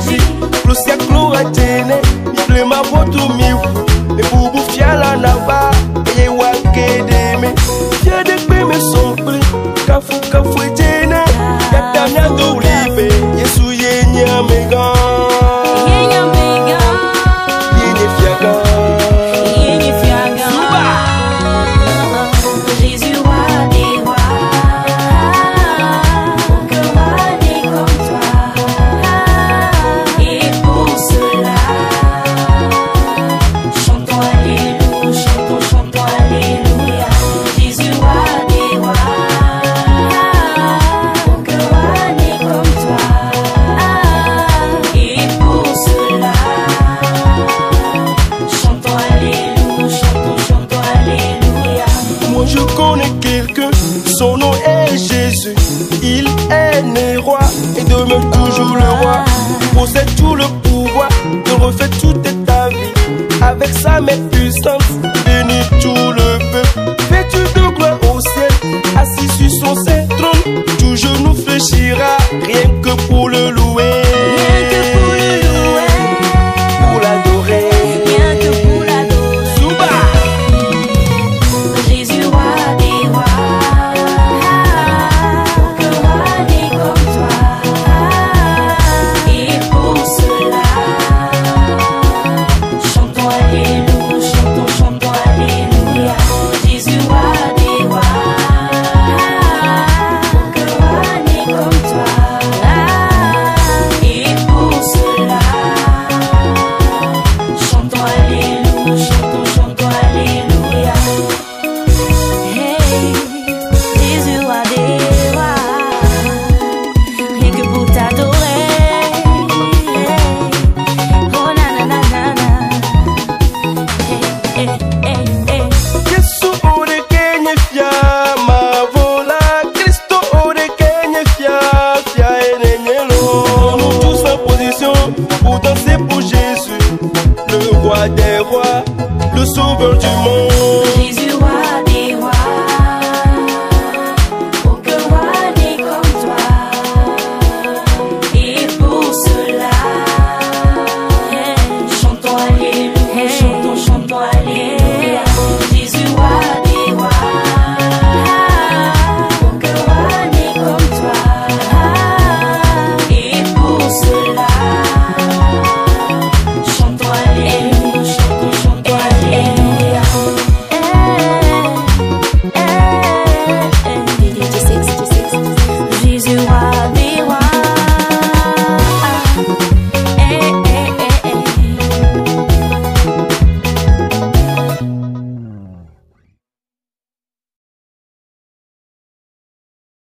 Jésus, le siècle a tenu, le ma potu miu, et pour vous fiala nava, et wake de me, fier de paix me sombre, kafu kafu tene, yatamia do libe, yesu yenya mega. Je connais quelqu'un, son nom est Jésus. Il est né roi et demeure toujours le roi. Possède tout le pouvoir de refaire toute ta vie. Avec sa main puissante, bénit tout le peuple. Vêtu de gloire au ciel, assis sur son saint trône. Tout genou fléchira, rien que pour le louer. Pour danser pour Jésus, le roi des rois, le sauveur du monde.